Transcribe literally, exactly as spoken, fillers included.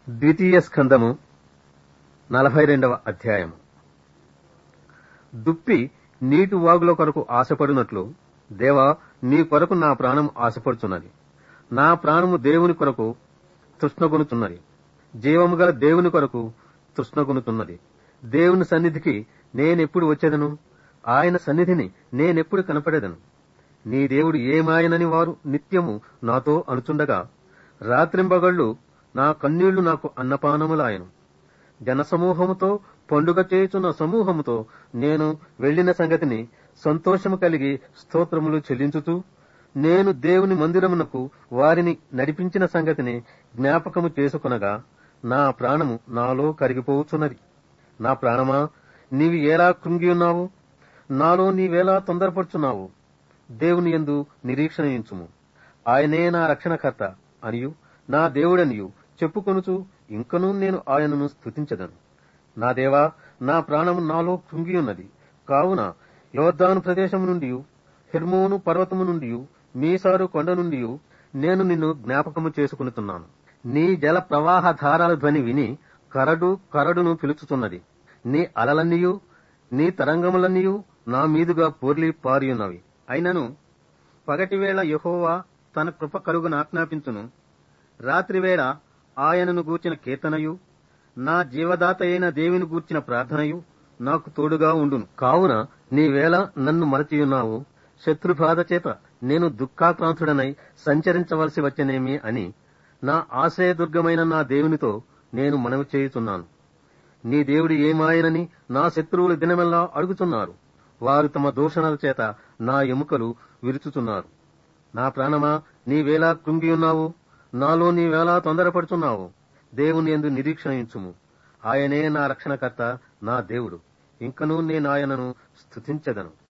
ద్వితీయ స్కందము నలభై రెండవ అధ్యాయము. దుప్పి నీటి వాగుల కొరకు ఆశపడినట్లు దేవా, నీ కొరకు నా ప్రాణం ఆశపడుచున్నది. నా ప్రాణము దేవుని కొరకు తృష్ణగొనుచున్నది, జీవము గల దేవుని కొరకు తృష్ణగొనుచున్నది. దేవుని సన్నిధికి నేనెప్పుడు వచ్చేదను? ఆయన సన్నిధిని నేనెప్పుడు కనపడేదను? నీ దేవుడు ఏమాయనని వారు నిత్యము నాతో అనుచుండగా, రాత్రింబగళ్ళు నా కన్నీళ్లు నాకు అన్నపానములాయను. జనసమూహముతో పండుగ చేయుచున్న సమూహముతో నేను వెళ్లిన సంగతిని సంతోషము కలిగి స్తోత్రములు చెల్లించుతూ, నేను దేవుని మందిరమునకు వారిని నడిపించిన సంగతిని జ్ఞాపకము చేసుకొనగా, నా ప్రాణము నాలో కరిగిపోవచ్చున్నది. నా ప్రాణమా, నీవు ఏలా కృంగియున్నావు? నాలో నీవేలా తొందరపడుచున్నావు? దేవుని యందు నిరీక్షణయించుము. ఆయనే నా రక్షణకర్త అనియు నా దేవుడనియు చెప్పుకొనుచు ఇంకనూ నేను ఆయనను స్తుతించెదను. నా దేవా, నా ప్రాణము నాలో కృంగియున్నది. కావున యోర్దాను ప్రదేశము నుండి, హెర్మోను పర్వతము నుండి, మీసారు కొండ నుండి నేను నిన్ను జ్ఞాపకము చేసుకునుతున్నాను. నీ జల ప్రవాహ ధారాల ధ్వని విని కరడు కరడును పిలుచుచున్నది. నీ అలలన్నీయు నీ తరంగములన్నీయు నా మీదుగా పోర్లి పారియున్నవి. అయినను పగటివేళ యెహోవా తన కృప కలుగున ఆజ్ఞాపించును. రాత్రివేళ ఆయనను గూర్చిన కీర్తనయు, నా జీవదాత అయిన దేవుని గూర్చిన ప్రార్థనయు నాకు తోడుగా ఉండును. కావున నీవేళ నన్ను మరచియున్నావు? శత్రుబాధ చేత నేను దుఃఖాక్రాంతుడనై సంచరించవలసి వచ్చనేమి అని నా ఆశ్రయదుర్గమైన నా దేవునితో నేను మనవి చేయుచున్నాను. నీ దేవుడు ఏమాయనని నా శత్రువులు దినమెల్లా అడుగుచున్నారు. వారు తమ దూషణల చేత నా ఎముకలు విరుచుచున్నారు. నా ప్రాణమా, నీవేలా కృంగియున్నావు? నాలో నీవేలా తొందరపడుచున్నావు? దేవుని యందు నిరీక్షణించుము. ఆయనే నా రక్షణకర్త, నా దేవుడు. ఇంకనూ నేనాయనను స్తుతించెదను.